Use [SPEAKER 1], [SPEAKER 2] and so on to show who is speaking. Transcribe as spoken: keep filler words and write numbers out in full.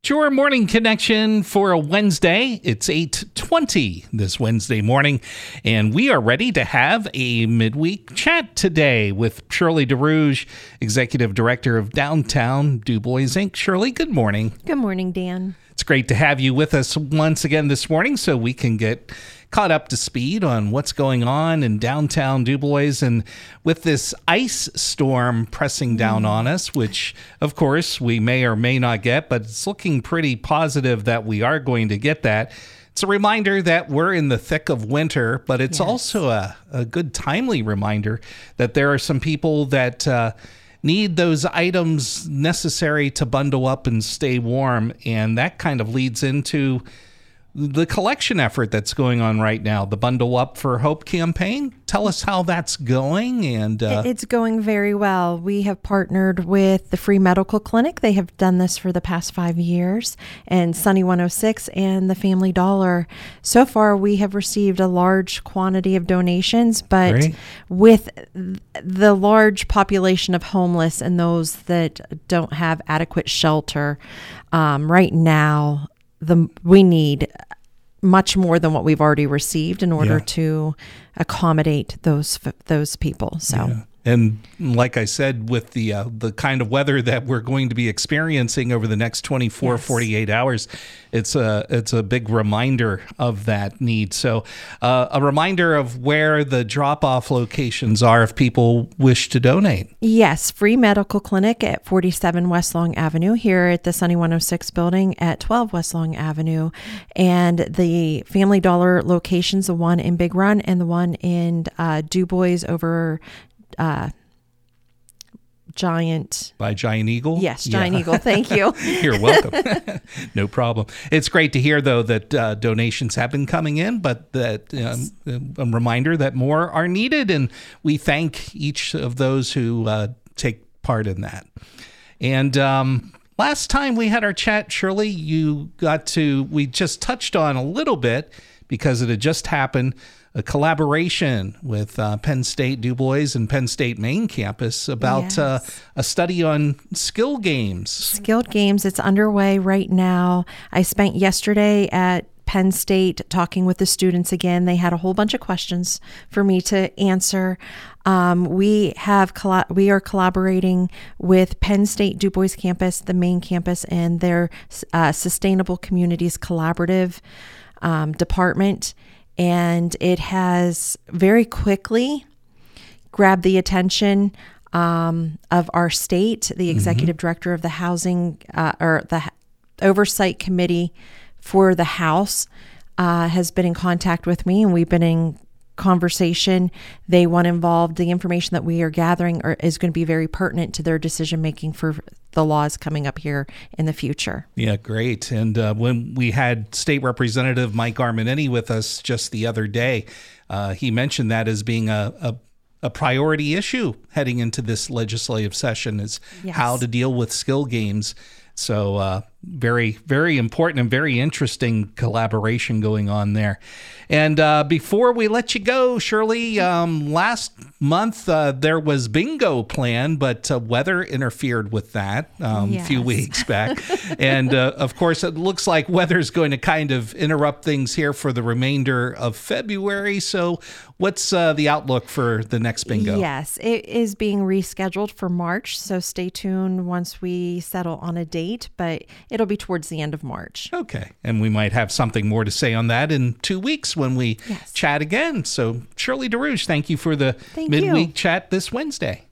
[SPEAKER 1] Your morning connection for a Wednesday. It's eight twenty this Wednesday morning, and we are ready to have a midweek chat today with Shirley DeRouge, Executive Director of Downtown DuBois Incorporated. Shirley, good morning.
[SPEAKER 2] Good morning, Dan.
[SPEAKER 1] It's great to have you with us once again this morning so we can get caught up to speed on what's going on in downtown DuBois, and with this ice storm pressing down mm. on us, which of course we may or may not get, but it's looking pretty positive that we are going to get that. It's a reminder that we're in the thick of winter, but it's yes. also a, a good timely reminder that there are some people that uh, need those items necessary to bundle up and stay warm, and that kind of leads into the collection effort that's going on right now, the Bundle Up for Hope campaign. Tell us how that's going. And uh,
[SPEAKER 2] It's going very well. We have partnered with the Free Medical Clinic. They have done this for the past five years, and Sunny one oh six and the Family Dollar. So far, we have received a large quantity of donations, but Great. with the large population of homeless and those that don't have adequate shelter, um, right now, the we need much more than what we've already received in order yeah. to accommodate those those people. So. Yeah.
[SPEAKER 1] And like I said, with the uh, the kind of weather that we're going to be experiencing over the next twenty-four, yes. forty-eight hours, it's a it's a big reminder of that need. So uh, a reminder of where the drop-off locations are if people wish to donate.
[SPEAKER 2] Yes, Free Medical Clinic at forty-seven West Long Avenue, here at the Sunny one oh six building at twelve West Long Avenue, and the Family Dollar locations, the one in Big Run and the one in uh, DuBois over Uh, Giant.
[SPEAKER 1] By Giant Eagle?
[SPEAKER 2] Yes, Giant yeah. Eagle. Thank you.
[SPEAKER 1] You're welcome. No problem. It's great to hear, though, that uh, donations have been coming in, but that um, a reminder that more are needed, and we thank each of those who uh, take part in that. And um, last time we had our chat, Shirley, you got to, we just touched on a little bit because it had just happened, a collaboration with uh, Penn State DuBois and Penn State main campus about yes. uh, a study on skill games.
[SPEAKER 2] Skilled games. It's underway right now. I spent yesterday at Penn State talking with the students again. They had a whole bunch of questions for me to answer. Um, we have colla- we are collaborating with Penn State DuBois campus, the main campus, and their uh, Sustainable Communities Collaborative um, department. And it has very quickly grabbed the attention um, of our state. The executive mm-hmm. director of the housing uh, or the oversight committee for the House uh, has been in contact with me, and we've been in conversation. They want involved. The information that we are gathering are, is going to be very pertinent to their decision making for the laws coming up here in the future.
[SPEAKER 1] Yeah, great. And uh, when we had State Representative Mike Arminetti with us just the other day, uh, he mentioned that as being a, a, a priority issue heading into this legislative session is yes. how to deal with skill games. So uh, very, very important and very interesting collaboration going on there. And uh, before we let you go, Shirley, um, last month uh, there was bingo planned, but uh, weather interfered with that um, yes. a few weeks back. And uh, of course, it looks like weather's going to kind of interrupt things here for the remainder of February. So what's uh, the outlook for the next bingo?
[SPEAKER 2] Yes, it is being rescheduled for March. So stay tuned once we settle on a date, but it'll be towards the end of March.
[SPEAKER 1] Okay. And we might have something more to say on that in two weeks when we yes. chat again. So Shirley DeRouge, thank you for the
[SPEAKER 2] thank
[SPEAKER 1] midweek
[SPEAKER 2] you.
[SPEAKER 1] chat this Wednesday.